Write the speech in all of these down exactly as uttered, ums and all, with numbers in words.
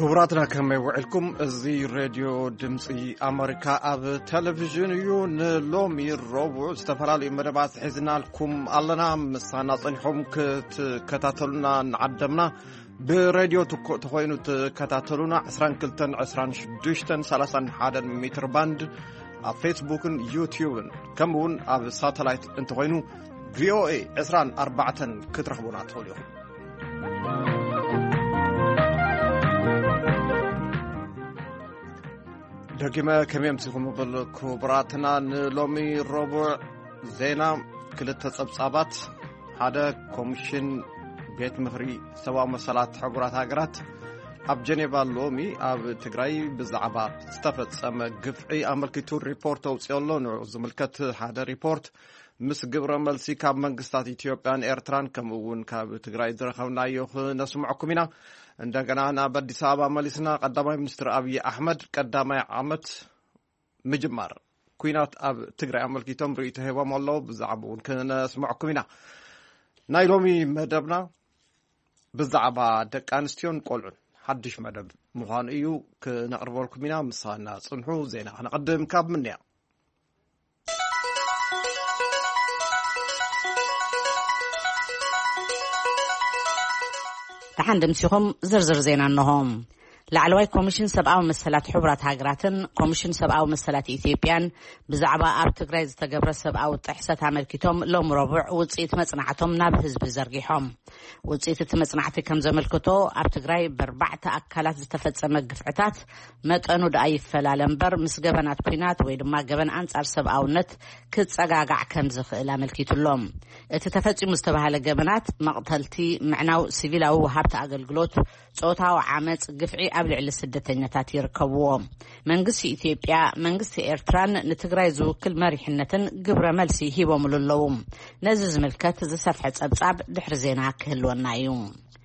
كبراتنا كما يوعلكم زي راديو دمسي أمريكا أب تلفزيون يون لومي الربع استفرالي مدبات حزنا لكم ألنا مسانا صنحهم كتاتلنا نعدمنا براديو تخوينو تكتاتلنا عسران كلتن عسران شدوشتن سلاسان حادا متر باند فيسبوك يوتيوب كمون أب ساتلايت انتخوينو في او اي عسران أربعة كترخبونا توليهم دقيمة كميم تسيكم بالكبراتنا نلومي ربع زينا كلتا صبصابات هذا كوميشن بيت مخري سوا مسالات حقرات هاجرات اب جنيفا لومي اب تግራይ بزعبا استفصم قفعي املكتو ريبورت اوصيلو زملكت هذا ريبورت مس ግብረ መልሲ ካብ መንግስታት ኢትዮጵያን ኤርትራን ከምውን ካብ ትግራይ ዝረኸብናዮ ነስምዐኩምና እንደገና ናብ አዲስ አበባ መልስና ቀዳማይ ሚኒስትር አብይ አህመድ ቀዳማይ ዓመት ምጅማር ኩናት ኣብ ትግራይ አመልኪቶም ርእይቶ ሄቦም ኣለው ብዛዕባውን ከነስምዐኩምና ናይ ሎሚ መደብና ብዛዕባ ደቂ ኣንስትዮን ቆልዑን ሓድሽ መደብ ምዃኑ እዩ ክነቕርበልኩምና ምሳና ጽንሑ ዜና ነቐድም ካብ ምንያ تحندم سيهم زرزر زينا النهم لعلوي كوميشن سبعة ومسلات حبرات هاجراتن كوميشن سبعة ومسلات إثيوبيان بزعبا أب تجري تجبر سبعة وتحسات عملكتهم لهم ربع وتصيت مصنعتهم ناب حزب زرقيهم وتصيت تمصنعتي كم زملكتو أب تجري بربعة أكلات استفدت مجفعتات متأنو داي فلالنبر مسجبنات بينات ويدما جبن أنصار سبعة ونت كتسجاجع كم زخ إلى ملكيت اللهم تتفتي مستوى على جبنات مقتلتي معناه سيفيلا وهابت أجل جلوت صوتها وعمت جفعي قبل على السدتينات يركبوهم منقص إثيوبيا منقص إيرتران نتجري زو كل مريحنة جبر ملسي هي وملولهم نزز ملكات ز صفحة أبصاب دحر زينها كهلو النايوم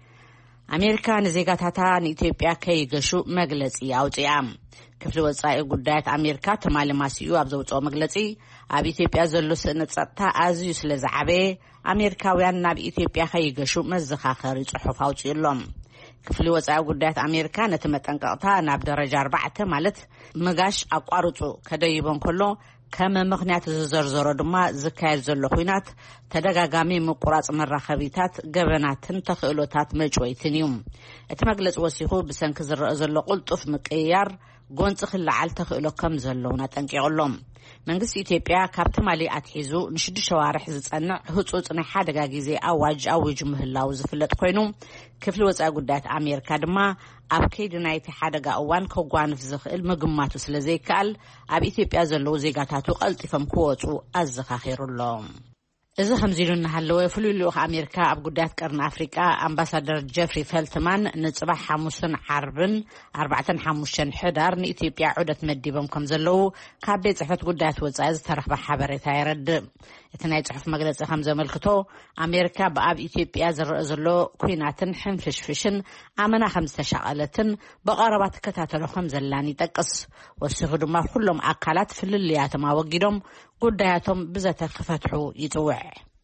أمريكا نزيجاتها إثيوبيا كي جشو مجلسي أو تيام كفل وصاي قدات أمريكا تمال ماسيو أبزوت أو مجلسي أبي إثيوبيا زلوا سنة ستا أزيوس لزعبة أمريكا ويان ناب إثيوبيا كي جشو مزخا خارج حفاو تيلهم كفل وصاي قدات أمريكا نتمتنقطها ناب درجة أربعة مالت مجاش أقارطو كدايبون كله كما مغنيات زرزر دما زكايل زلو خوينات تدغاغامي مقراص مراخبيتات جبناتن تخيلوتات مجويتنيوم اتمغلص وسيخو بسنك زرق زلو قلطف مقيار غونص خلعل تخيلو كم زلونا تنقيقلهم منغس ኢትዮጵያ ካብቲ ማሊ ኣትሒዙ ንሽዱ ሸዋርሕ ዝጸንዕ ህጹጽ ናይ ሓደጋ ግዜ ኣዋጅ ኣውጅ ምህላው ዝፍለጥ ኮይኑ ክፍሊ ወጻኢ ጉዳያት ኣሜሪካ ድማ ኣብ ከይዲ ናይቲ ሓደጋ እዋን ከጓንፍ ዝኽእል ምግማቱ ስለ ዘይከኣል ኣብ ኢትዮጵያ ዘለዉ ዜጋታቱ ቀልጢፎም ክወጹ ኣዘኻኺሩሎም إذا خمزيلون نحلو فلولو أمريكا أبجدات قرن أفريقيا أمباسادر جيفري فيلتمان نتصبح حموسن حربن أربعة حموشن حدار نإثيوبيا عودة مديبهم كمزلو كابيت صحفة جدات وزاز ترخ بحبر ثيرد اثنين صحف مجلس خمسة ملكتو أمريكا بأب إثيوبيا زر زلو كويناتن حنفش فشن أمنا خمسة شغلتن بقربات كتاتلو خمسة لاني تقص والسهود ما كلهم أقالات في الليات ما وجدهم قداتهم بزات خفتحو يتوع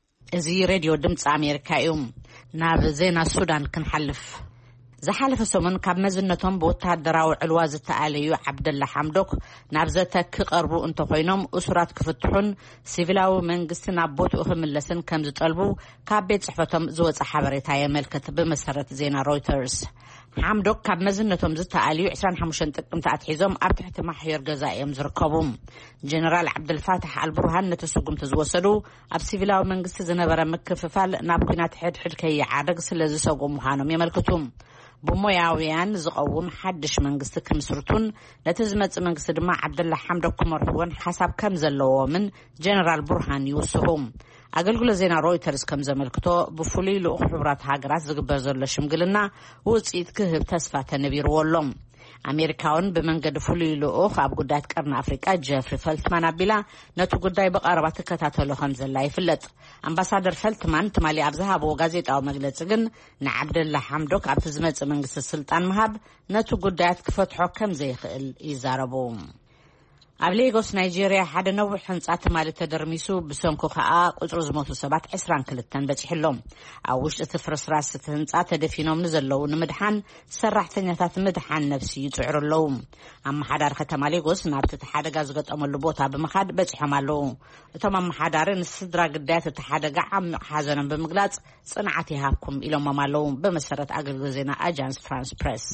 زي راديو دمت أمريكا يوم ناب زينا السودان كنحلف زحالف السومن كاب مزنتهم بوتاد دراو علواز التاليو عبد الله حمدوك نابزتك قربو انتو خوينهم اسرات كفتحون سيفيلاو منغستنا بوت اخم اللسن كم زطلبو كاب بيت صحفتهم زوص حبريتا يملكت بمسرت زينا رويترز حمدوك كاب مزنتهم زتاليو عشرين حموشن تقمت اتحيزهم اب تحت محير جزائم زركبهم جنرال عبد الفاتح البرهان نتسقم تزوسدو اب سيفيلاو منغست زنبره مكففال نابكنات حد حد كي عادق سلازي سوقو مخانم يملكتهم بموياويان زقوم حدش منغست كمسرتون لتزمت منغست دما عبد الله حمدوك مرحون حسب كم زلو من جنرال برهان يوسفهم أقول زينا رويترز كم زملكتو بفولي لو خبرات هاجرات زغبر زل شمغلنا وصيت كهب تسفات نبير ولهم أمريكاون بمنقد فولي لو أخ أب قدات قرن أفريقيا جيفري فيلتمان أبلا نتو قداي بقاربات كتاتلو خمزة لا يفلت أمباسادر فيلتمان تمالي أبزها بو غازيت أو مجلسجن نعبد الله حمدوك أبتزمت منقس السلطان مهاب نتو قدات كفتحو كم زي خل يزاربوم ኣብ ሌጎስ ናይጄሪያ ሓደ ነዊሕ ህንጻ ትማሊ ተደርሚሱ ብሰንኩ ከዓ ቁጽሩ ዝሞቱ ሰባት عشرين وكلتን በፂሕሎም ኣብ ውሽጢ እቲ ፍርስራስ እቲ ህንጻ ተደፊኖም ንዘለዉ ንምድሓን ሰራሕተኛታት ምድሓን ነፍሲ ይጽዕሩ ኣለዉ ኣመሓዳሪ ከተማ ሌጎስ ናብቲ ሓደጋ ዝገጠመሉ ቦታ ብምኻድ በፂሖም ኣለዉ እቶም ኣመሓዳሪ ንስድራ ግዳያት እቲ ሓደጋ ዓሚቕ ሓዘኖም ብምግላጽ ጽንዓት ይሃብኩም ኢሎም ኣለዉ በመሰረት ኣገልግሎት ዜና ኣጃንስ ፍራንስ ፕሬስ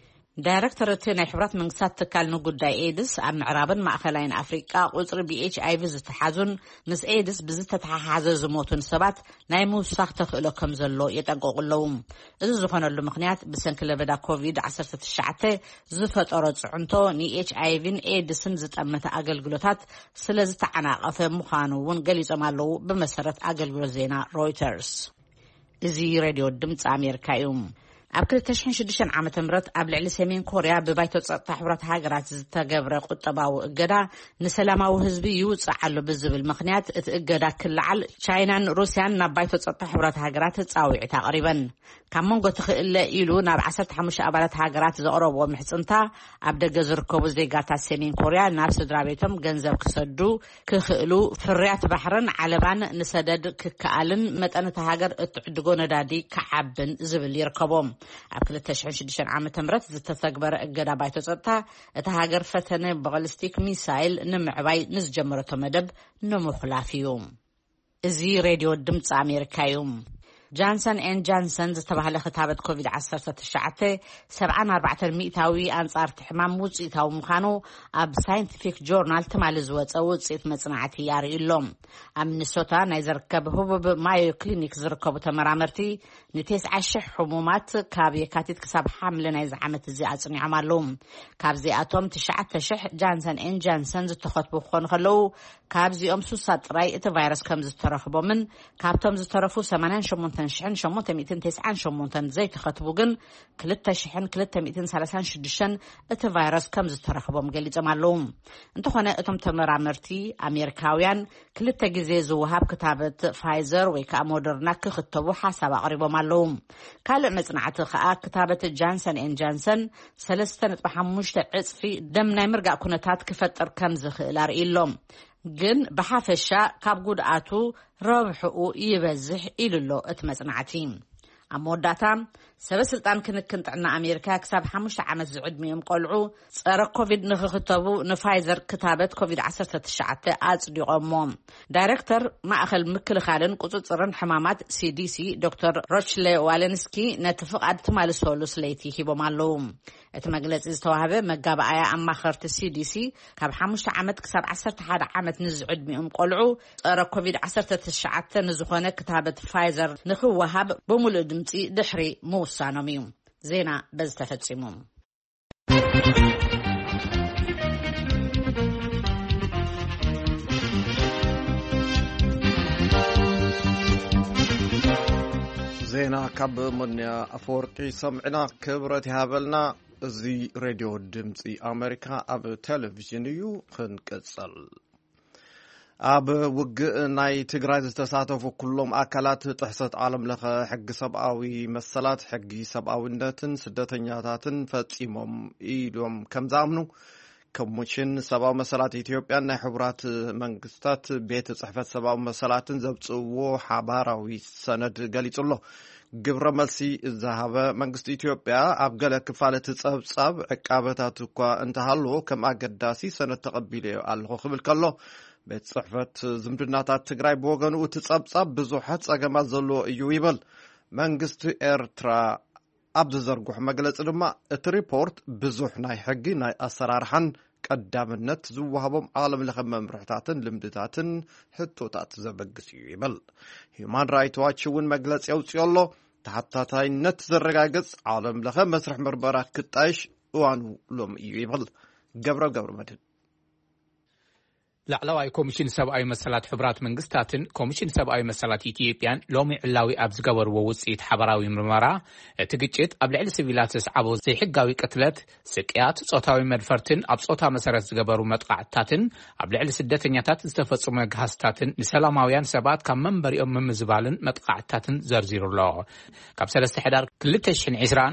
ዳይሬክተር እቲ ናይ ሕብራት መንግስታት ትካል ንጉዳይ ኤድስ ኣብ ምዕራብን ማእከላይን ኣፍሪቃ ቁጽሪ ቢ ኤች ኣይ ቪ ዝተሓዙን ምስ ኤድስ ብዝተተሓሓዘ ዝሞቱን ሰባት ናይ ምውሳኽ ተኽእሎ ከም ዘሎ የጠንቀቑ እዚ ዝኾነሉ ምክንያት ብሰንኪ ለበዳ ኮቪድ عشرة تسعة ዝፈጠሮ ጽዕንቶ ንኤች ኣይ ቪን ኤድስን ዝጠመተ ኣገልግሎታት ስለ ዝተዓናቐፈ ምዃኑ እውን ገሊጾም ኣለዉ ብመሰረት ኣገልግሎት ዜና ሮይተርስ እዚ ሬድዮ ድምፂ ኣሜሪካ እዩ ኣብ ክልተ ሽሕን ሽዱሽተን ዓመተ ምህረት ኣብ ልዕሊ ሰሜን ኮርያ ብባይቶ ጸጥታ ሕብራት ሃገራት ዝተገብረ ቁጠባዊ እገዳ ንሰላማዊ ህዝቢ ይውፅእ ኣሎ ብዝብል ምክንያት እቲ እገዳ ክልዓል ቻይናን ሩስያን ናብ ባይቶ ጸጥታ ሕብራት ሃገራት ጻውዒት ኣቕሪበን ካብ መንጎ ትኽእለ ኢሉ ናብ ዓሰርተ ሓሙሽተ ኣባላት ሃገራት ዘቕረብዎ ምሕጽንታ ኣብ ደገ ዝርከቡ ዜጋታት ሰሜን ኮርያ ናብ ስድራ ቤቶም ገንዘብ ክሰዱ ክኽእሉ ፍርያት ባሕርን ዓለባን ንሰደድ ክከኣልን መጠን እቲ ሃገር እትዕድጎ ነዳዲ ክዓብን ዝብል ይርከቦም ኣብ ክልተ ሽሕን ሽዱሽተን ዓመተ ምህረት ዝተተግበረ እገዳ ባይቶ ጸጥታ እቲ ሃገር ፈተነ ባሊስቲክ ሚሳይል ንምዕባይ ንዝጀመረቶ መደብ ንምኽላፍ እዩ እዚ ሬድዮ ድምፂ ኣሜሪካ እዩ ጃንሰን ኤንድ ጃንሰን ዝተባህለ ክታበት ኮቪድ عشرة تسعة سبعة وأربعين ሚእታዊ ኣንጻር ሕማም ውጽኢታዊ ምዃኑ ኣብ ሳይንቲፊክ ጆርናል ትማሊ ዝወፀ ውጽኢት መጽናዕቲ ያርእሎም ኣብ ሚኒሶታ ናይ ዝርከብ ህቡብ ማዮ ክሊኒክ ዝርከቡ ተመራመርቲ ንتسعة ሺህ ሕሙማት ካብ የካቲት ክሳብ ሓምለ ናይ ዝዓመት እዚ ኣጽኒዖም ኣለዉ ካብዚኣቶም تسعة ሺህ ጃንሰን ኤንድ ጃንሰን ዝተኸትቡ ክኾኑ ከለዉ ካብዚኦም ስልሳ ጥራይ እቲ ቫይረስ ከም ዝተረኽቦምን ካብቶም ዝተረፉ ثمانية وثمانين شحن شمونت مئتين تسعة شمونتن زي تخطبو جن كلتا شحن كلتا مئتين ثلاثين شدشن ات فيروس كم زترخبهم قليزم علوم انتو خنا اتم تمرامرتي امريكاويان كلتا جزي زوهاب كتابة فايزر ويكا مودرنا كخطبو حساب قريبهم علوم كالع مصنعة خاء كتابة جانسون ان جانسون سلستن بحموش تعصفي دمنا مرقع كونتات كفتر كم زخيلار إلهم ግን بحافሻ ካብ ጉድኣቱ ረብሕኡ ይበዝሕ ኢሉሎ እትመጽናዕቲ ኣሞዳታ ሰበስልጣን ክንክን ጥዕና ኣሜሪካ ክሳብ ሓሙሽተ ዓመት ዝዕድሚኦም ቆልዑ ጸረ ኮቪድ ንኽኽተቡ ንፋይዘር ክታበት ኮቪድ عشرة تسعة ኣጽዲቖሞም ዳይሬክተር ማእኸል ምክልኻልን ቁጽጽርን ሕማማት ሲ ዲ ሲ ዶክተር ሮችሌ ዋለንስኪ ነቲ ፍቓድ ትማልሰሉ ስለይቲ ሂቦም ኣለዉ እቲ መግለጺ ዝተዋህበ መጋባእያ ኣማኸርቲ ሲ ዲ ሲ ካብ ሓሙሽተ ዓመት ክሳብ ዓሰርተ ሓደ ዓመት ንዝዕድሚኦም ቆልዑ ጸረ ኮቪድ عشرة تسعة ንዝኾነ ክታበት ፋይዘር ንኽወሃብ ብምሉእ ድምፂ ድሕሪ ምውሳኖም እዩ ዜና በዚ ተፈጺሙ ዜና ካብ ሞንያ ኣፈወርቂ ሰምዕና ክብረት ይሃበልና እዚ ሬድዮ ድምፂ ኣሜሪካ ኣብ ቴሌቪዥን እዩ ክንቀጽል ኣብ ውግእ ናይ ትግራይ ዝተሳተፉ ኩሎም ኣካላት ጥሕሰት ዓለም ለኸ ሕጊ ሰብኣዊ መሰላት ሕጊ ሰብኣዊነትን ስደተኛታትን ፈጺሞም ኢሎም ከም ዝኣምኑ ኮሚሽን ሰብኣዊ መሰላት ኢትዮጵያን ናይ ሕቡራት መንግስታት ቤት ጽሕፈት ሰብኣዊ መሰላትን ዘብጽዎ ሓባራዊ ሰነድ ገሊጹሎ ግብረ መልሲ ዝሃበ መንግስቲ ኢትዮጵያ ኣብ ገለ ክፋለት ጸብጻብ ዕቃበታት እኳ እንተሃለዎ ከም ኣገዳሲ ሰነድ ተቐቢሉ ኣለኹ ክብል ከሎ ቤት ጽሕፈት ዝምድናታት ትግራይ ብወገኑ እቲ ጸብጻብ ብዙሓት ጸገማት ዘለዎ እዩ ይብል መንግስቲ ኤርትራ ኣብ ዝዘርግሖ መግለጺ ድማ እቲ ሪፖርት ብዙሕ ናይ ሕጊ ናይ ኣሰራርሓን ቀዳምነት ዝወሃቦም ዓለም ለኸ መምርሕታትን ልምድታትን ሕቶታት ዘበግስ እዩ ይብል ሂውማን ራይት ዋች እውን መግለጺ የውፅኦ ኣሎ ተሓታታይነት ዘረጋግጽ ዓለም ለኸ መስርሕ ምርመራ ክጣይሽ እዋኑ ሎም እዩ ይብል ገብረ ገብረ መድህን ላዕለዋይ ኮሚሽን ሰብኣዊ መሰላት ሕቡራት መንግስታትን ኮሚሽን ሰብኣዊ መሰላት ኢትዮጵያን ሎሚ ዕላዊ ኣብ ዝገበርዎ ውጽኢት ሓበራዊ ምርመራ እቲ ግጭት ኣብ ልዕሊ ሲቪላት ዝስዓቦ ዘይሕጋዊ ቅትለት ስቅያት ጾታዊ መድፈርትን ኣብ ጾታ መሰረት ዝገበሩ መጥቃዕትታትን ኣብ ልዕሊ ስደተኛታት ዝተፈጸሙ ገሃስታትን ንሰላማውያን ሰባት ካብ መንበሪኦም ምምዝባልን መጥቃዕትታትን ዘርዚሩሎ ካብ ሰለስተ ሕዳር ክልተ ሽሕን ዒስራን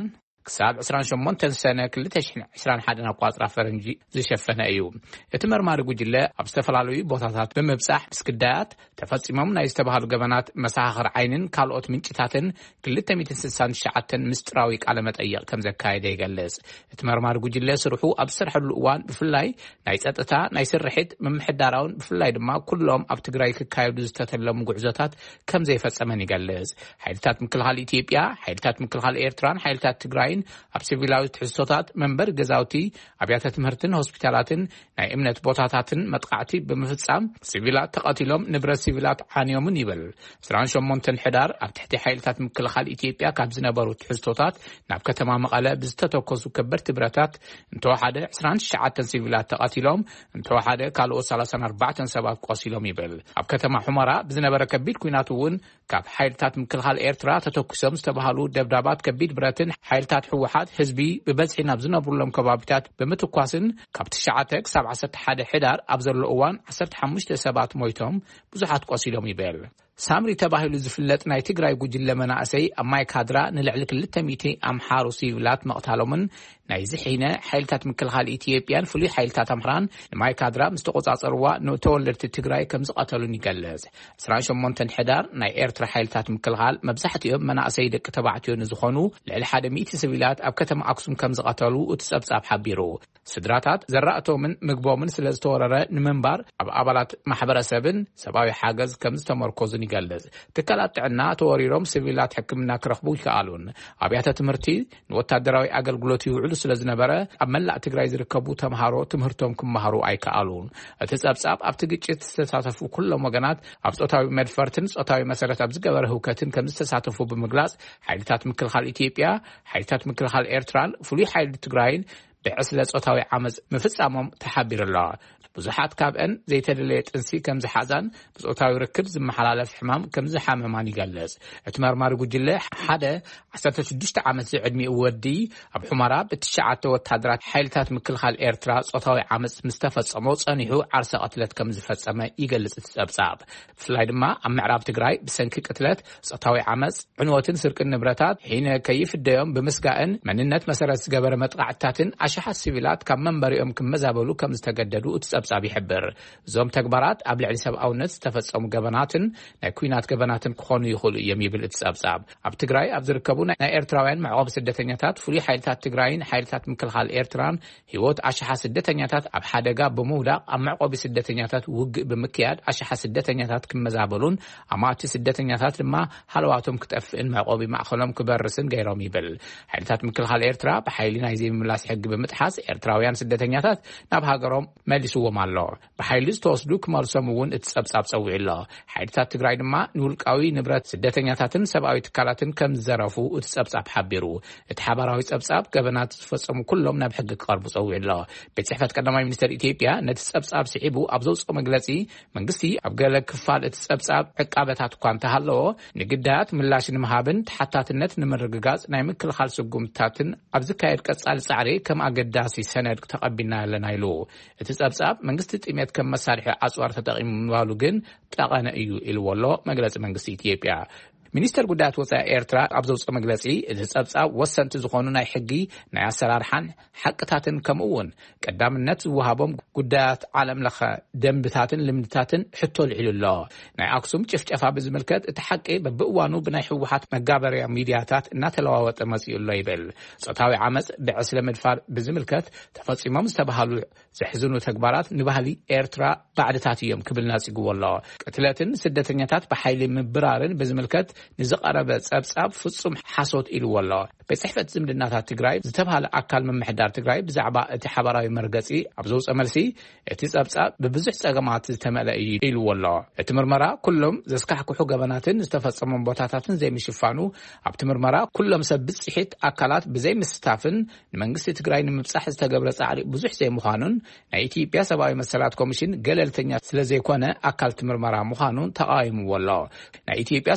ክሳብ عشرين وثمانية سنة ክልተ ሽሕን عشرين وواحد ኣቋጽራ ፈረንጂ ዝሸፈነ እዩ እቲ መርማሪ ጉጅለ ኣብ ዝተፈላለዩ ቦታታት ብምብጻሕ ምስክዳያት ተፈጺሞም ናይ ዝተባሃሉ ገበናት መሳኻኽር ዓይንን ካልኦት ምንጭታትን ክልተ ሚእትን ስድሳን ትሽዓተ ምስጢራዊ ቃለ መጠይቕ ከም ዘካየደ ይገልጽ እቲ መርማሪ ጉጅለ ስርሑ ኣብ ዝሰርሐሉ እዋን ብፍላይ ናይ ጸጥታ ናይ ስርሒት ምምሕዳራውን ብፍላይ ድማ ኩሎም ኣብ ትግራይ ክካየዱ ዝተተለሙ ጉዕዞታት ከም ዘይፈጸመን ይገልጽ ሓይልታት ምክልኻል ኢትዮጵያ ሓይልታት ምክልኻል ኤርትራን ሓይልታት ትግራይን ኣብ ሲቪላዊ ትሕዝቶታት መንበር ገዛውቲ ኣብያተ ትምህርትን ሆስፒታላትን ናይ እምነት ቦታታትን መጥቃዕቲ ብምፍጻም ሲቪላት ተቐቲሎም ንብረት ሲቪላት ዓንዮምን ይብል عشرين وثمانية ሕዳር ኣብ ትሕቲ ሓይልታት ምክልኻል ኢትዮጵያ ካብ ዝነበሩ ትሕዝቶታት ናብ ከተማ መቐለ ብዝተተኮሱ ከበድቲ ብረታት እንተወሓደ عشرين وتسعة ሲቪላት ተቐቲሎም እንተወሓደ ካልኦት ثلاثة وأربعين ሰባት ቆሲሎም ይብል ኣብ ከተማ ሑመራ ብዝነበረ ከቢድ ኩናት እውን ካብ ሓይልታት ምክልኻል ኤርትራ ተተኩሶም ዝተባሃሉ ደብዳባት ከቢድ ብረትን ሓይልታት ሕወሓት ህዝቢ ብበዝሒ ናብ ዝነብሩሎም ከባቢታት ብምትኳስን ካብ ትሽዓተ ክሳብ ዓሰርተ ሓደ ሕዳር ኣብ ዘሎ እዋን ዓሰርተ ሓሙሽተ ሰባት ሞይቶም ብዙሓት ቆሲሎም ይብል ሳምሪ ተባሂሉ ዝፍለጥ ናይ ትግራይ ጉጅለ መናእሰይ ኣብ ማይካድራ ንልዕሊ ክልተ ሚእቲ ኣምሓሩ ሲቪላት መቕታሎምን ናይ ዝሒነ ሓይልታት ምክልኻል ኢትዮጵያን ፍሉይ ሓይልታት ኣምሓራን ንማይካድራ ምስ ተቆጻጸርዋ ንተወለድቲ ትግራይ ከም ዝቐተሉን ይገልጽ عشرين وثمانية ሕዳር ናይ ኤርትራ ሓይልታት ምክልኻል መብዛሕትኦም መናእሰይ ደቂ ተባዕትዮ ንዝኾኑ ልዕሊ ሓደ ሚእቲ ሲቪላት ኣብ ከተማ ኣክሱም ከም ዝቐተሉ እቲ ጸብጻብ ሓቢሩ ስድራታት ዘራእቶምን ምግቦምን ስለ ዝተወረረ ንምንባር ኣብ ኣባላት ማሕበረሰብን ሰብኣዊ ሓገዝ ከም ዝተመርኮዙን ይገልጽ ትካላት ጥዕና ተወሪሮም ሲቪላት ሕክምና ክረኽቡ ይከኣሉን ኣብያተ ትምህርቲ ንወታደራዊ ኣገልግሎት ይውዕሉ ስለ ዝነበረ ኣብ መላእ ትግራይ ዝርከቡ ተምሃሮ ትምህርቶም ክመሃሩ ኣይከኣሉን እቲ ጸብጻብ ኣብቲ ግጭት ዝተሳተፉ ኩሎም ወገናት ኣብ ጾታዊ መድፈርትን ጾታዊ መሰረት ኣብ ዝገበረ ህውከትን ከም ዝተሳተፉ ብምግላጽ ሓይልታት ምክልኻል ኢትዮጵያ ሓይልታት ምክልኻል ኤርትራን ፍሉይ ሓይሊ ትግራይን ብዕስለ ጾታዊ ዓመፅ ምፍጻሞም ተሓቢሩ ኣሎ ብዙሓት ካብአን ዘይተደለየ ጥንሲ ከም ዝሓዛን ብጾታዊ ርክብ ዝመሓላለፍ ሕማም ከም ዝሓመማን ይገልጽ እቲ መርማሪ ጉጅለ ሓደ ዓሰርተ ሽዱሽተ ዓመት ዝዕድሚኡ ወዲ ኣብ ሑመራ ብትሽዓተ ወታደራት ሓይልታት ምክልኻል ኤርትራ ጾታዊ ዓመፅ ምስተፈጸሞ ጸኒሑ ዓርሰ ቅትለት ከም ዝፈጸመ ይገልጽ እቲ ጸብጻብ ብፍላይ ድማ ኣብ ምዕራብ ትግራይ ብሰንኪ ቅትለት ጾታዊ ዓመፅ ዕንወትን ስርቅን ንብረታት ሒነ ከይፍደዮም ብምስጋእን መንነት መሰረት ዝገበረ መጥቃዕትታትን ኣሽሓት ሲቪላት ካብ መንበሪኦም ክመዛበሉ ከም ዝተገደዱ እቲ ጸብጻብ ይሕብር እዞም ተግባራት ኣብ ልዕሊ ሰብኣውነት ዝተፈጸሙ ገበናትን ናይ ኩናት ገበናትን ክኾኑ ይኽእሉ እዮም ይብል እቲ ጸብጻብ ኣብ ትግራይ ኣብ ዝርከቡ ናይ ኤርትራውያን መዕቆቢ ስደተኛታት ፍሉይ ሓይልታት ትግራይን ሓይልታት ምክልኻል ኤርትራን ህይወት ኣሽሓት ስደተኛታት ኣብ ሓደጋ ብምውዳቕ ኣብ መዕቆቢ ስደተኛታት ውግእ ብምክያድ ኣሽሓት ስደተኛታት ክመዛበሉን ኣማእቲ ስደተኛታት ድማ ሃለዋቶም ክጠፍእን መዕቆቢ ማእኸሎም ክበርስን ገይሮም ይብል ሓይልታት ምክልኻል ኤርትራ ብሓይሊ ናይ ዘይምምላስ ሕጊ ብምጥሓስ ኤርትራውያን ስደተኛታት ናብ ሃገሮም መሊስዎም ኣሎ ብሓይሊ ዝተወስዱ ክመልሶም እውን እቲ ጸብጻብ ጸዊዑ ኣሎ ሓይልታት ትግራይ ድማ ንውልቃዊ ንብረት ስደተኛታትን ሰብኣዊ ትካላትን ከም ዝዘረፉ እቲ ጸብጻብ ሓቢሩ እቲ ሓበራዊ ጸብጻብ ገበናት ዝፈጸሙ ኩሎም ናብ ሕጊ ክቐርቡ ጸዊዑ ኣሎ ቤት ጽሕፈት ቀዳማይ ሚኒስትር ኢትዮጵያ ነቲ ጸብጻብ ስዒቡ ኣብ ዘውፅኦ መግለጺ መንግስቲ ኣብ ገለ ክፋል እቲ ጸብጻብ ዕቃበታት እኳ እንተሃለዎ ንግዳያት ምላሽ ንምሃብን ተሓታትነት ንምርግጋጽ ናይ ምክልኻል ስጉምትታትን ኣብ ዝካየድ ቀጻሊ ጻዕሪ ከም ኣገዳሲ ሰነድ ተቐቢልና ኣለና ኢሉ እቲ ጸብጻብ መንግስቲ ጥሜት ከም መሳርሒ ኣጽዋር ተጠቒሙ ምባሉ ግን ጠቐነ እዩ ኢልዎ ኣሎ መግለጺ መንግስቲ ኢትዮጵያ ሚኒስተር ጉዳያት ወጻኢ ኤርትራ ኣብ ዘውፅኦ መግለጺ እቲ ጸብጻብ ወሰንቲ ዝኾኑ ናይ ሕጊ ናይ ኣሰራርሓን ሓቅታትን ከምኡውን ቀዳምነት ዝወሃቦም ጉዳያት ዓለም ለኸ ደንብታትን ልምድታትን ሕቶ ልዒሉ ኣሎ ናይ ኣክሱም ጭፍጨፋ ብዝምልከት እቲ ሓቂ በብእዋኑ ብናይ ሕወሓት መጋበርያ ሚድያታት እናተለዋወጠ መጺኡ ኣሎ ይብል ጾታዊ ዓመፅ ብዕስለ ምድፋር ብዝምልከት ተፈጺሞም ዝተባሃሉ ዘሕዝኑ ተግባራት ንባህሊ ኤርትራ ባዕድታት እዮም ክብል ናጽግዎ ኣሎ ቅትለትን ስደተኛታት ብሓይሊ ምብራርን ብዝምልከት ንዝቐረበ ጸብጻብ ፍጹም ሓሶት ኢልዎ ኣሎ ቤት ጽሕፈት ዝምድናታት ትግራይ ዝተባሃለ ኣካል ምምሕዳር ትግራይ ብዛዕባ እቲ ሓበራዊ መርገጺ ኣብ ዘውፅኦ መልሲ እቲ ጸብጻብ ብብዙሕ ጸገማት ዝተመልአ እዩ ኢልዎ ኣሎ እቲ ምርመራ ኩሎም ዘስካሕክሑ ገበናትን ዝተፈጸሞም ቦታታትን ዘይምሽፋኑ ኣብቲ ምርመራ ኩሎም ሰብ ብጽሒት ኣካላት ብዘይ ምስታፍን ንመንግስቲ ትግራይ ንምብጻሕ ዝተገብረ ጻዕሪ ብዙሕ ዘይምዃኑን ናይ ኢትዮጵያ ሰብኣዊ መሰላት ኮሚሽን ገለልተኛ ስለ ዘይኮነ ኣካል ምርመራ ምዃኑን ተቃይምዎ ኣሎ ናይ ኢትዮጵያ ሰብኣዊ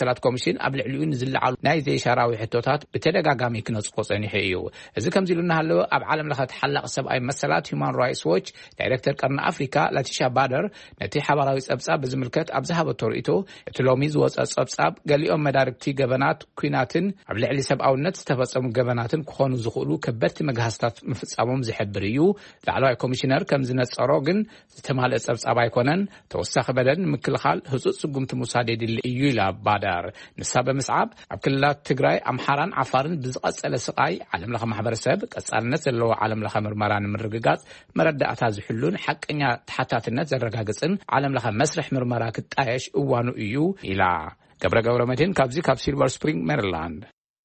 መሰላት ኮሚሽን ኣብ ልዕሊኡ ዝለዓሉ ናይ ዘይሻራዊ ሕቶታት ብተደጋጋሚ ክነጽቆ ጸኒሑ እዩ እዚ ከምዚ ኢሉና ሃለወ ኣብ ዓለም ለኸ ተሓላቕ ሰብኣዊ መሰላት ሁማን ራይትስ ዎች ዳይሬክተር ቀርኒ ኣፍሪካ ላቲሻ ባደር ነቲ ሓበራዊ ጸብጻብ ብዝምልከት ኣብ ዝሃበቶ ርእቶ እቲ ሎሚ ዝወፀ ጸብጻብ ገሊኦም መዳርግቲ ገበናት ኩናትን ኣብ ልዕሊ ሰብኣውነት ዝተፈጸሙ ገበናትን ክኾኑ ዝኽእሉ ከበድቲ መግሃስታት ምፍጻሞም ዝሕብር እዩ ላዕለዋይ ኮሚሽነር ከም ዝነጸሮ ግን ዝተማልአ ጸብጻብ ኣይኮነን ተወሳኺ በደል ንምክልኻል ህጹጽ ስጉምቲ ሙሳድ የድሊ እዩ ኢላ ባዳር ንሳ ብምስዓብ ኣብ ክልላት ትግራይ ኣምሓራን ዓፋርን ብዝቐጸለ ስቓይ ዓለም ለኸ ማሕበረሰብ ቀጻልነት ዘለዎ ዓለም ለኸ ምርመራ ንምርግጋጽ መረዳእታ ዝሕሉን ሓቀኛ ተሓታትነት ዘረጋግጽን ዓለም ለኸ መስርሕ ምርመራ ክጣየሽ እዋኑ እዩ ኢላ ገብረ ገብረ መድህን ካብዚ ካብ ሲልቨር ስፕሪንግ ሜሪላንድ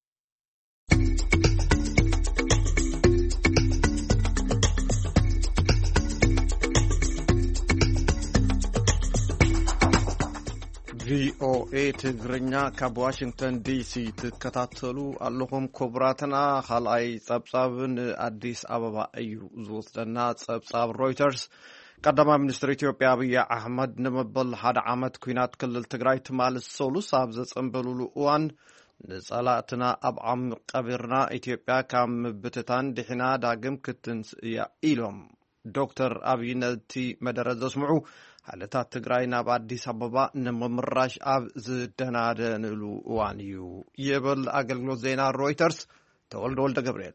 ቪኦኤ ትግርኛ ካብ ዋሽንግተን ዲሲ ትከታተሉ ኣለኹም ክቡራትና ካልኣይ ጸብጻብን ኣዲስ ኣበባ እዩ ዝወስደና ጸብጻብ ሮይተርስ ቀዳማይ ሚኒስትር ኢትዮጵያ አብይ አሕመድ ንመበል ሓደ ዓመት ኩናት ክልል ትግራይ ትማልስ ሰሉስ ኣብ ዘጸንበሉሉ እዋን ንጸላእትና ኣብ ዓሚቕ ቀቢርና ኢትዮጵያ ካብ ምብትታን ድሕና ዳግም ክትንስእያ ኢሎም ዶክተር አብይ ነቲ መደረ ዘስምዑ ሓለታት ትግራይ ናብ አዲስ አበባ ንምምራሽ ኣብ ዝደናደንሉ እዋን እዩ ይብል ኣገልግሎት ዜና ሮይተርስ ተወልደ ወልደ ገብርኤል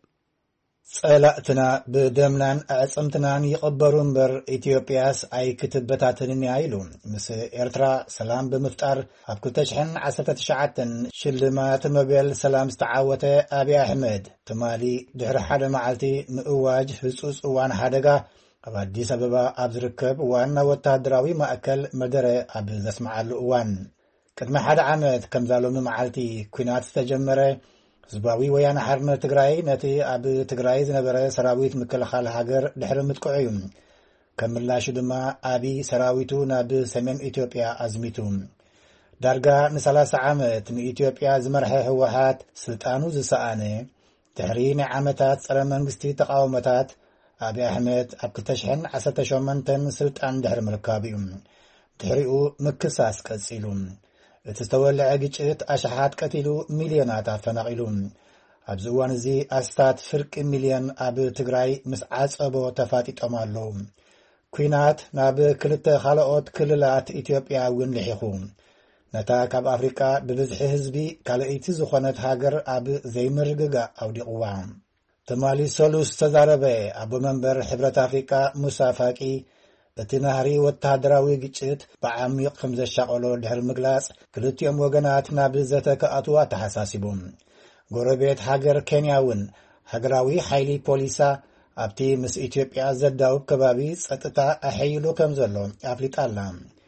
ጸላእትና ብደምናን ኣጽምትናን ይቕበሩ እምበር ኢትዮጵያስ ኣይክትበታትንን ኢሉ ምስ ኤርትራ ሰላም ብምፍጣር ኣብ ክልተ ሽሕን ዓሰርተ ትሽዓተን ሽልማት ኖቤል ሰላም ዝተዓወተ አብይ አሕመድ ትማሊ ድሕሪ ሓደ መዓልቲ ምእዋጅ ህጹጽ እዋን ሓደጋ ኣብ አዲስ አበባ ኣብ ዝርከብ ዋና ወታደራዊ ማእከል መደረ ኣብ ዘስመዓሉ እዋን ቅድሚ ሓደ ዓመት ከምዛሎሚ መዓልቲ ኩናት ዝተጀመረ ህዝባዊ ወያነ ሓርነት ትግራይ ነቲ ኣብ ትግራይ ዝነበረ ሰራዊት ምክልኻል ሃገር ድሕሪ ምጥቅዑ እዩ ከም ምላሹ ድማ አብይ ሰራዊቱ ናብ ሰሜን ኢትዮጵያ ኣዝሚቱ ዳርጋ ንሰላሳ ዓመት ንኢትዮጵያ ዝመርሐ ህወሓት ስልጣኑ ዝሰኣነ ድሕሪ ናይ ዓመታት ጸረ መንግስቲ ተቃውሞታት አብይ አሕመድ ኣብ ክልተ ሽሕን ዓሰርተ ሸሞንተን ስልጣን ድሕሪ ምርካብ እዩ ድሕሪኡ ምክሳስ ቀጺሉ እቲ ዝተወልዐ ግጭት ኣሽሓት ቀቲሉ ሚልዮናት ኣፈናቂሉ ኣብዚ እዋን እዚ ኣስታት ፍርቂ ሚልዮን ኣብ ትግራይ ምስ ዓጸቦ ተፋጢጦም ኣለዉ ኩናት ናብ ክልተ ካልኦት ክልላት ኢትዮጵያ እውን ልሒኹ ነታ ካብ ኣፍሪቃ ብብዝሒ ህዝቢ ካልአይቲ ዝኾነት ሃገር ኣብ ዘይምርግጋእ ኣውዲቕዋ ትማሊ ሰሉስ ተዛረበ ኣቦ መንበር ሕብረት ኣፍሪቃ ሙሳ ፋቂ እቲ ናህሪ ወታደራዊ ግጭት ብዓሚቕ ከም ዘሻቐሎ ድሕሪ ምግላጽ ክልቲኦም ወገናት ናብ ዘተከኣትዋ ተሓሳሲቦም ጎረቤት ሃገር ኬንያ እውን ሃገራዊ ሓይሊ ፖሊሳ ኣብቲ ምስ ኢትዮጵያ ዘዳውብ ከባቢ ጸጥታ ኣሕይሉ ከም ዘሎ ኣፍሊጣላ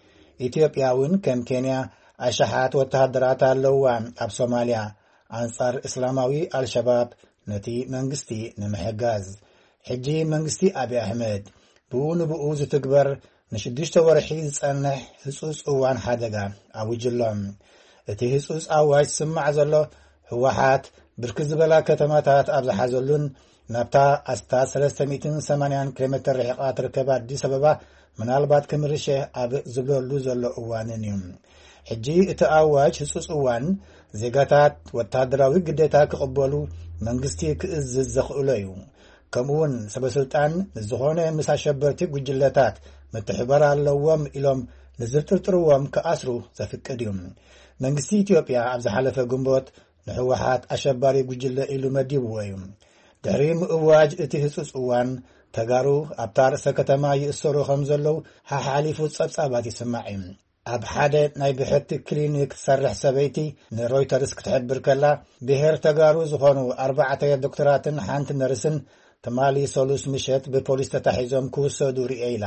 ኢትዮጵያ እውን ከም ኬንያ ኣሽሓት ወታደራት ኣለዋ ኣብ ሶማልያ ኣንጻር እስላማዊ አልሸባብ ነቲ መንግስቲ ንምሕጋዝ ሕጂ መንግስቲ አብይ አሕመድ ብኡ ንብኡ ዝትግበር ንሽዱሽተ ወርሒ ዝጸንሕ ህጹጽ እዋን ሓደጋ ኣውጅሎም እቲ ህጹጽ ኣዋጅ ስማዕ ዘሎ ህወሓት ብርክ ዝበላ ከተማታት ኣብ ዝሓዘሉን ናብታ ኣስታት ሰለስተ ሚእቲ ሰማንያ ኪሎ ሜትር ርሕቓ ትርከብ አዲስ አበባ ምናልባት ክምርሸህ ኣብ ዝብለሉ ዘሎ እዋንን እዩ ሕጂ እቲ ኣዋጅ ህጹጽ እዋን ዜጋታት ወታደራዊ ግዴታ ክቕበሉ መንግስቲ ክእዝዝ ዘኽእሎ እዩ ከምኡውን ሰበስልጣን ንዝኾነ ምስ ኣሸበርቲ ጉጅለታት ምትሕብባር ኣለዎም ኢሎም ንዝጥርጥርዎም ክኣስሩ ዘፍቅድ እዩ መንግስቲ ኢትዮጵያ ኣብ ዝሓለፈ ግንቦት ንህወሓት ኣሸባሪ ጉጅለ ኢሉ መዲብዎ እዩ ድሕሪ ምእዋጅ እቲ ህጹጽ እዋን ተጋሩ ኣብታ ርእሰ ከተማ ይእሰሩ ከም ዘለው ሓሓሊፉ ጸብጻባት ይስማዕ እዩ ኣብ ሓደ ናይ ብሕቲ ክሊኒክ ትሰርሕ ሰበይቲ ንሮይተርስ ክትሕብር ከላ ብሄር ተጋሩ ዝኾኑ ኣርባዕተ ዶክተራትን ሓንቲ ነርስን ትማሊ ሰሉስ ምሸት ብፖሊስ ተታሒዞም ክውሰዱ ርኤ ኢላ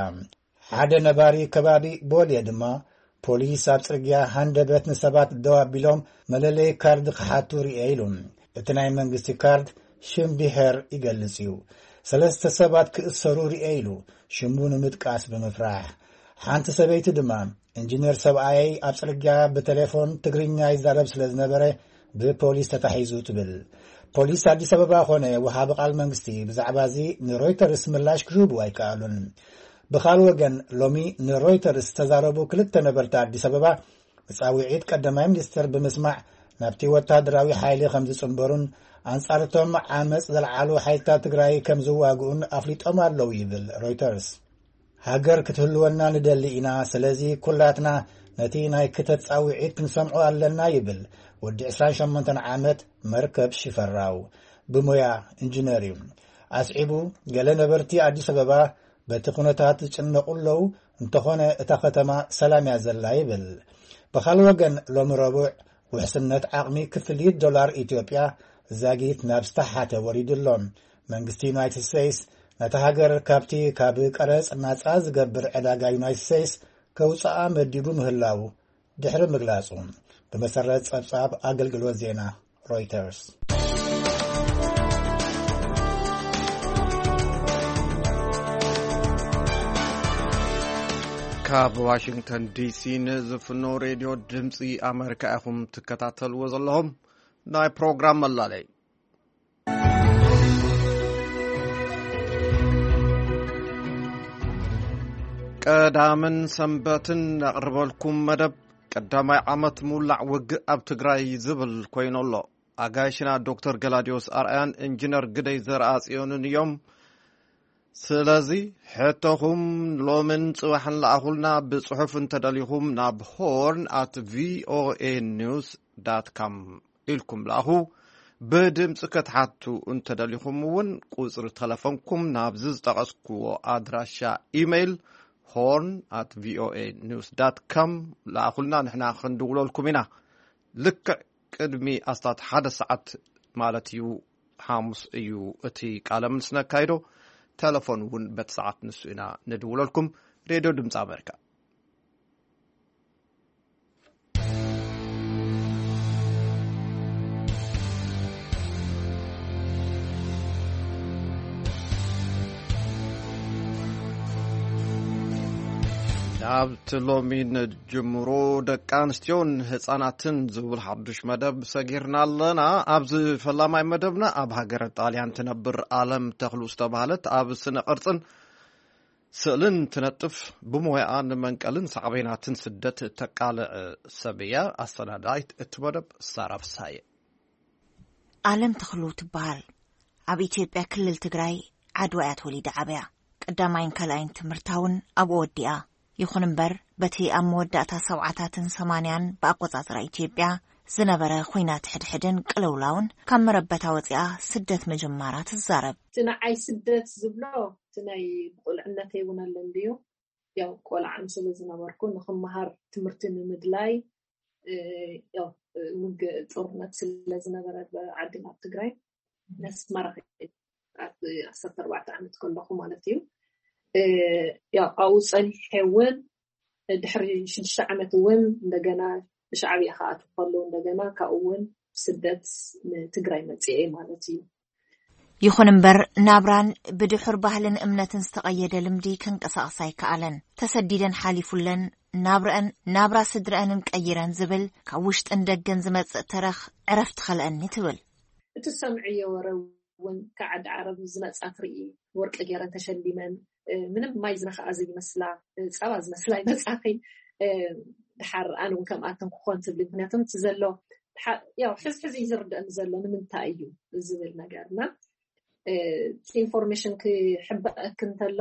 ሓደ ነባሪ ከባቢ ቦልየ ድማ ፖሊስ ኣብ ጽርግያ ሃንደበት ንሰባት ደው ኣቢሎም መለለይ ካርድ ክሓቱ ርኤ ኢሉ እቲ ናይ መንግስቲ ካርድ ሽም ብሄር ይገልጽ እዩ ሰለስተ ሰባት ክእሰሩ ርኤ ኢሉ ሽሙ ንምጥቃስ ብምፍራሕ ሓንቲ ሰበይቲ ድማ ኢንጂነር ሰብኣይ ኣብ ጽርግያ ብቴሌፎን ትግርኛ ይዛረብ ስለ ዝነበረ ብፖሊስ ተታሒዙ ትብል ፖሊስ አዲስ አበባ ኾነ ወሃቢ ቃል መንግስቲ ብዛዕባ እዚ ንሮይተርስ ምላሽ ክህቡ ኣይከኣሉን ብኻል ወገን ሎሚ ንሮይተርስ ተዛረቡ ክልተ ነበርቲ አዲስ አበባ ጻዊዒት ቀዳማይ ሚኒስትር ብምስማዕ ናብቲ ወታደራዊ ሓይሊ ከም ዝጽምበሩን አንጻርቶም ዓመጽ ዘልዓሉ ሓይልታት ትግራይ ከም ዝዋግኡን ኣፍሊጦም ኣለዉ ይብል ሮይተርስ። ሃገር ክትህልወና ንደሊ ኢና ስለዚ ኩላትና ነቲ ናይ ክተት ጻዊዒት ክንሰምዑ ኣለና ይብል ወዲ عشرين وثمانية ዓመት መርከብ ሽፈራው ብሞያ ኢንጂነር እዩ። ኣስዒቡ ገለ ነበርቲ ኣዲስ አበባ በቲ ኩነታት ዝጭነቁለው እንተኾነ እታ ከተማ ሰላም ያዘላ ይብል። ብኻልእ ወገን ሎሚ ረቡዕ ውሕስነት ዓቕሚ ክፍሊት ዶላር ኢትዮጵያ ዛጊት ናብ ዝተሓተ ወሪድሎም መንግስቲ ዩናይትድ ስቴትስ ነታ ሃገር ካብቲ ካብ ቀረጽ ናጻ ዝገብር ዕዳጋ ዩናይትድ ስቴትስ ከውፅኣ መዲዱ ምህላው ድሕሪ ምግላጹ በመሰረት ጸብጻብ አገልግሎት ዜና ሮይተርስ። ካብ ዋሽንግተን ዲሲ ንዝፍኖ ሬድዮ ድምፂ ኣሜሪካ ኢኹም ትከታተልዎ ዘለኹም ናይ ፕሮግራም መላለይ ቀዳምን ሰንበትን ነቕርበልኩም መደብ ቀዳማይ ዓመት ሙላዕ ውግእ ኣብ ትግራይ ዝብል ኮይኑሎ ኣጋይሽና ዶክተር ገላዲዮስ ኣርአያን ኢንጂነር ግደይ ዘርአጽዮንን እዮም። ስለዚ ሕቶኹም ሎምን ጽባሕን ለኣኹልና ብጽሑፍ እንተደሊኹም ናብ ሆርን ኣት ቪኦኤ ኒውስ ዳት ካም ኢልኩም ለኣኹ ብድምፂ ከተሓቱ እንተደሊኹም እውን ቁጽሪ ተለፎንኩም ናብ ዝጠቐስክዎ ኣድራሻ ኢሜይል ሆርን ኣት ቪኦኤ ኒውስ ዳት ካም ለኣኹልና ንሕና ክንድውለልኩም ኢና። ልክዕ ቅድሚ ኣስታት ሓደ ሰዓት ማለት እዩ ሓሙስ እዩ እቲ ቃለ ምልሲ ነካይዶ ቴሌፎን እውን በት ሰዓት ንሱ ኢና ንድውለልኩም። ሬድዮ ድምፂ ኣሜሪካ ናብቲ ሎሚ ንጅምሮ ደቂ ኣንስትዮን ህፃናትን ዝብል ሓዱሽ መደብ ሰጊርና ኣለና። ኣብዚ ፈላማይ መደብና ኣብ ሃገረ ጣልያን ትነብር ኣለም ተኽሉ ዝተባሃለት ኣብ ስነ ቅርፅን ስእልን ትነጥፍ ብሞያ ንመንቀልን ሳዕቤናትን ስደት ተቃልዕ ሰብያ ኣሰናዳይት እቲ መደብ ሳራፍሳየ ኣለም ተኽሉ ትበሃል። ኣብ ኢትዮጵያ ክልል ትግራይ ዓድዋ እያ ተወሊዳ ዓብያ። ቀዳማይን ካልኣይን ትምህርታውን ኣብ ወዲኣ ይኹን እምበር በቲ ኣብ መወዳእታ ሰብዓታትን ሰማንያን ብኣቆጻጽራ ኢትዮጵያ ዝነበረ ኩናት ሕድሕድን ቅልውላውን ካብ መረበታ ወፂኣ ስደት መጀመራ ትዛረብ። ትናዓይ ስደት ዝብሎ ትናይ ብቁልዕነት ይውናል እንዲዩ ያው ቆልዓን ስለ ዝነበርኩ ንኽመሃር ትምህርቲ ንምድላይ ያው ውግ ጦርነት ስለ ዝነበረ ዓድና ትግራይ ነስመራ ዓሰርተ ኣርባዕተ ዓመት ከለኹ ማለት እዩ ያው ኣው ጸኒሕውን ድሕሪ ሽዱሽተ ዓመት እውን እንደገና ሻዕብያ ካኣቱ ከሎ እንደገና ካኡውን ስደት ንትግራይ መጽኤ ማለት እዩ። ይኹን እምበር ናብራን ብድሕር ባህልን እምነትን ዝተቀየደ ልምዲ ክንቀሳቀሳ ይከኣለን። ተሰዲደን ሓሊፉለን ናብረን ናብራ ስድረአንን ቀይረን ዝብል ካብ ውሽጥን ደገን ዝመጽእ ተረኽ ዕረፍቲ ኸልአኒ ትብል። እቲ ሰምዕዮ ወረውን ከዓድ ዓረብ ዝመጻት ርኢ ወርቂ ገይረን ተሸሊመን ምንም ማይ ዝነኸኣ ዘይመስላ ጸባ ዝመስላ ይመጻኺ ድሓር ኣነ እውን ከምኣተን ክኾን ትብል ምክንያቱም ትዘሎ ያው ሕዝሕዚ ዝርድአን ዘሎ ንምንታይ እዩ ዝብል ነገርና እቲ ኢንፎርሜሽን ክሕበአክ እንተሎ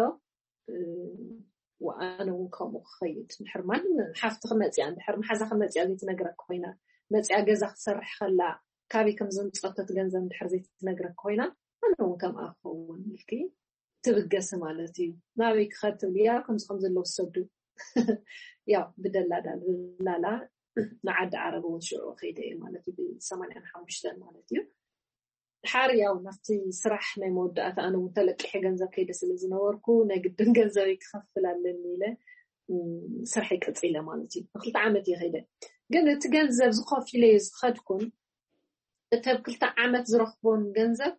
ወኣነ እውን ከምኡ ክኸይድ ድሕር ማንም ሓፍቲ ክመፅያ ድሕር መሓዛ ክመፅያ ዘይትነግረክ ኮይና መፅያ ገዛ ክትሰርሕ ከላ ካበይ ከም ዘምፀተት ገንዘብ ድሕር ዘይትነግረክ ኮይና ኣነ እውን ከምኣ ክኸውን ኢልኪ ትብገስ ማለት እዩ። ናበይ ክኸድ ትብል ያ ከምዚ ከም ዘሎ ወሰዱ ያው ብደላዳ ላላ ንዓዲ ዓረብ እውን ሽዑ ከይደ እየ ማለት እዩ ብሰማንያን ሓሙሽተን ማለት እዩ። ድሓር ያው ናፍቲ ስራሕ ናይ መወዳእታ ኣነ እውን ተለቂሐ ገንዘብ ከይደ ስለ ዝነበርኩ ናይ ግድን ገንዘበይ ክኸፍል ኣለኒ ኢለ ስራሕ ይቅፅለ ማለት እዩ። ክልተ ዓመት እየ ከይደ ግን እቲ ገንዘብ ዝኸፊለ ዝኸድኩን እቲ ኣብ ክልተ ዓመት ዝረኽቦን ገንዘብ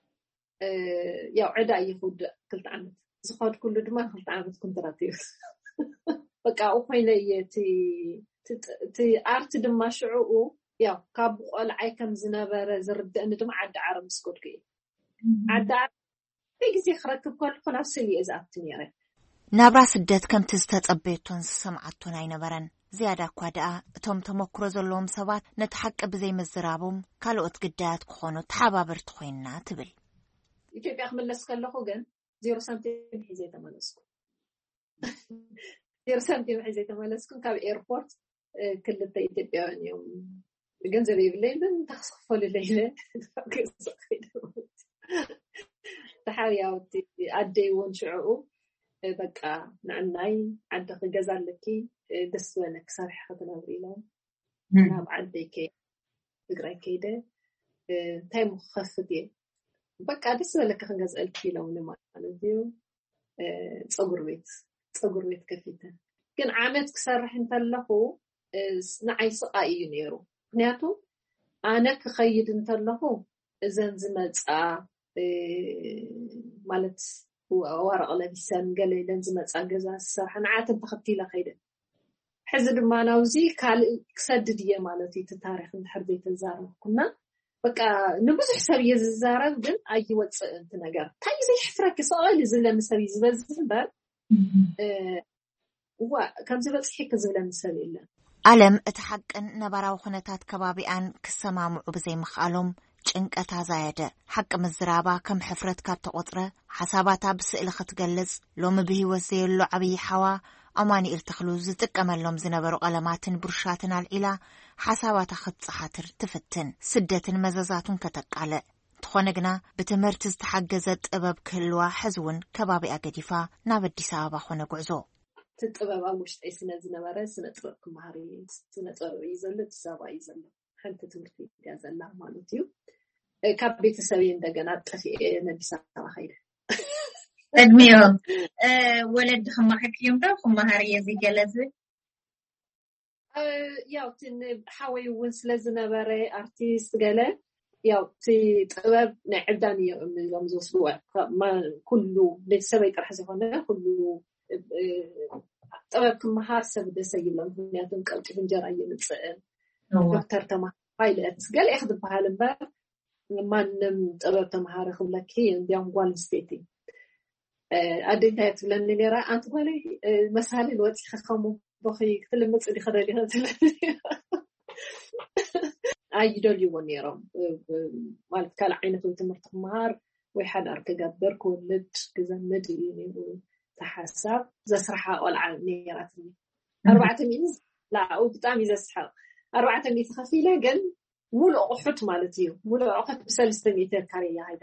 ያው ዕዳ ይኹድ ክልተ ዓመት ዝኸድ ኩሉ ድማ ክልተ ዓመት ኮንትራት እዩ በቃ ኮይነ የቲ ቲ ኣርት ድማ ሽዑኡ ያው ካብ ቆልዓይ ከም ዝነበረ ዝርድአኒ ድማ ዓዲ ዓረብ መስኮድኩ እዩ ዓዲ ዓረብ ግዜ ክረክብ ከልኩ ናብ ስልየ ዝኣቱ ነይረ። ናብራ ስደት ከምቲ ዝተጸበየቶን ዝሰምዓቶን ኣይነበረን። زيادة كوادعة توم تمكرو زلوم سوات نتحقق بزي مزرابهم كالوت قدات كخونو تحابابر تخويننا تبل إثيوبيا خملس كاللخو جن زيرو سنتيم حيزي تمالسكو زيرو سنتيم حيزي تمالسكو كاب إيربورت كل إثيوبيا يوم جنزبي بالليل من تخصفوا الليلة تحاول ياوتي أدي ونشعو بقى نعناي عندك جزال لكي دسوانك صارح خدنا بريلا ناب عدي كي بقرأ كيدا تاي مخفضي بقى دسوانك خنجز ألفي لو نما على تصغر بيت تصغر بيت كفيتا كان عامت كسرح انت له نعي سقاي ينيرو نياتو أنا كخيد انت له إذا زمت مالت ورق لبسان قال لي لازم أتأجز الصراحة أنا عاتم تخطي له خير حزر ما نوزي قال كسدد يا مالتي تتاريخ نحردي تزارب كنا بقى نبص حساب يزارب جن أي وقت أنت نجار تاي زي حفرك سؤال زي مسوي زبز بار وكان زي بس حكي زي مسوي الله علم اتحق نبراو خنتات كبابيان كسمامو بزي مخالم ጭንቀታ زايده حق مزرابا كم حفرت كاب تقطره حساباتا بسئل ختجلز لو مبهي زيلو عبي حوا اماني التخلو زتقملهم زنبرو قلماتن برشاتن العلا حساباتا خصحاتر تفتن سدتن مزازاتن كتقاله تخونغنا بتمرت استحجزت طبب كلوا حزون كبابي اگديفا نابديس ابا خونه غعزو تطببا مش اي سنه زنبره سنه طبب كمهاري سنه طبب يزل تسابا يزل حنت تمرتي يازلا مالتيو كابيت سوي እንደገና طفي نبيسا خير ادميو ولد خما حكيم ده خما هاري زي جلز ያው ትን حاوي ونسلز نبره ارتيست قال ያው تي طبب نعداني يوم زوسوا ما كله لسه يطرح زونه كله طبب كمهار سبد سيلم ምክንያቱም ቀልጥ እንጀራ እየመጽእ دكتور تما بايلت قال اخذ بهالبا ማንም ጥበብ ተማሃረ ክብለኪ እንዲያም ጓል ስቴቲ አደንታይት ብለን ነራ አንተ ሆነ መሳሌ ወጥ ከከሙ በኺ ክትልምጽ ዲኸደሊ ኸተለ አይዶል ይወኔራም ማለት ካል አይነቱ ትምህርት ተማሃር ወይ ሓዳር ከገበር ኮልድ ግዘመድ ይኔ ተሐሳብ ዘስራሐ ወልዓ ነራት أربعة ميز لا او بጣም ይዘስሐ أربعة ميز خفيله ግን ሙሉ አውጥት ማለት ነው ሙሉ አውጥት በሰለስተ ሜትር ካሬያ አይደ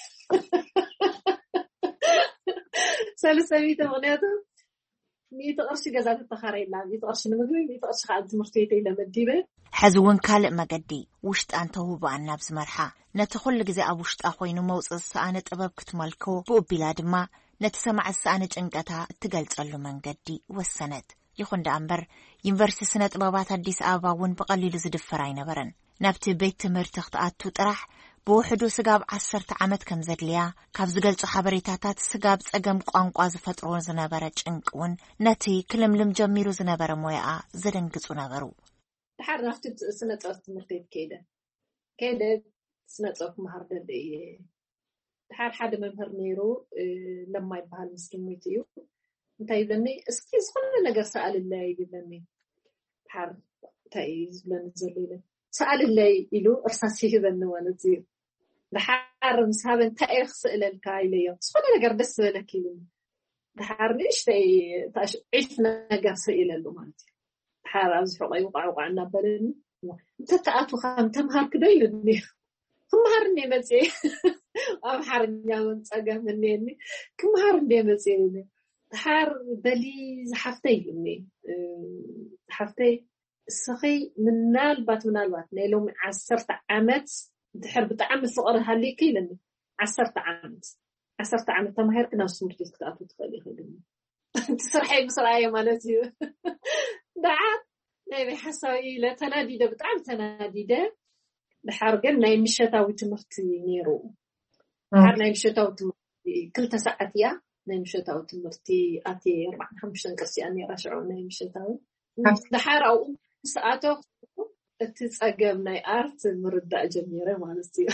ሰለስተ ሜትር ወዲያቱ ሚተቀርሽ ገዛት ተኻረይላ ሚተቀርሽ ንምግቢ ሚተቀርሽ ኻል ትምህርት ቤት ለመዲበ حزون كالق مقدي وشت أنت هو بعناب زمرحة نتخل جزء أبوشت أخوين موص السانة أباب كتمالكو بقبلاد ما نتسمع السانة جنقتها تقلت ألو من قدي والسند يخون دامبر ينفرسي سنة أبابات الديس آباون بقليل زد فراين برن نبت بيت تمر تخطئات تطرح بوحدو سقاب عسرت عمد كم زدليا كاف زقلت حبريتاتات سقاب سقام قوانقواز فترون زنابرة جنقون نتي كلم لم جميرو زنابرة مويقا زدنقصو نغرو تحر نفتت سنة أرت مرتين كيدا كيدا سنة أرت مهردة دي تحر حد ممهر نيرو لما يبها المسلميتيو انتاي بلني اسكيز خلنا نقر سأل الله يبلني تحر تايز بلن زليلة سأل الله إلو أرساسيه بلنوانتي تحر مسحابن تايخ سأل الكايليو سخلنا نقر دس بلكيلو تحر ليش تاي تاش عيشنا نقر سأل اللومانتي حار أزحق يوقع وقع نبلن تتأتو خام تمهار كده يلني كمهارني مزي أم حارني من تأجه مني كمهارني مزي حار بلي زحفتي يلني زحفتي السخي من نال بات من نال بات نيلو عسرت عمت تحرب تعمل فقر هاليكي لني عسرت عمت عسرت عمت تمهار كنا سمرتي تأتو تخلي خدمي تسرحي بسرعة مالتي دعا نبي حسوي لا تناديده بتعب تناديده بحرقل نايم الشتاوي تمرتي نيرو حر نايم الشتاوي تمرتي كل تساعات يا نايم الشتاوي تمرتي أتي أربع خمسة كرسي أني رشعو نايم الشتاوي دحار أو ساعته تتسقم ناي أرت مردة جميلة ما نستي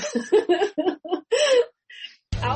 أو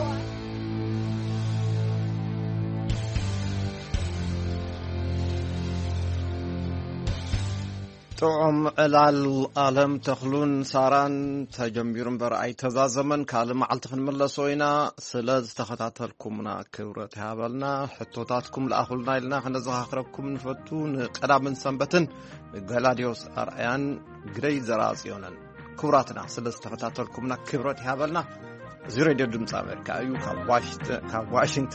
ጥዑም ዕላል ዓለም ተኽሉን ሳራን ተጀሚሩን በርአይ ተዛዘመን ካል መዓልቲ ክንመለሶ ኢና ስለ ዝተኸታተልኩምና ክብረት ሃበልና ሕቶታትኩም ለኣኹልና ኢልና ክነዘኻኽረኩም ንፈቱ ንቀዳምን ሰንበትን ገላዲዮስ ኣርአያን ግደይ ዘራጽዮነን ክብራትና ስለ ዝተኸታተልኩምና ክብረት ሃበልና እዚ ሬድዮ ድምፂ ኣሜሪካ እዩ ካብ ዋሽንግተን